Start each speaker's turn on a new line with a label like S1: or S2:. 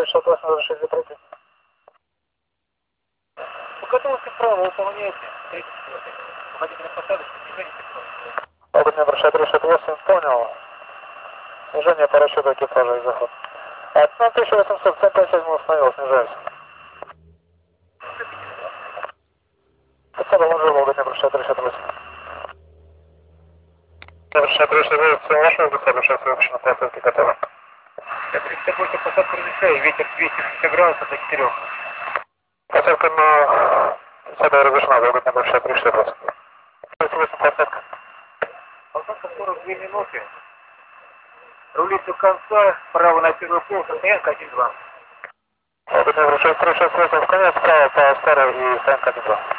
S1: 368, разрешить закрытие.
S2: Подготовьте право, выполняйте. Водитель посадочки, движение петров.
S1: Опытный маршрут 368, понял. Снижение по расчету экипажа и заход. На 1800, центр 7 установил, снижаюсь. Спасибо, он же Волга, маршрут 368. Маршрут 368, вашего гусара, сейчас выпущено на посадке готово.
S2: Я 38 посадку разрешаю, ветер 260 градусов до 4.
S1: Посадка на 10 разрешена, Волга, маршрут 368. 38 посадка.
S2: Посадка 42 минуты. Рулить до конца, право на первый полос, стоянка 1-2.
S1: Опытный маршрут 368, в конец, справа по старой и стоянка 1-2.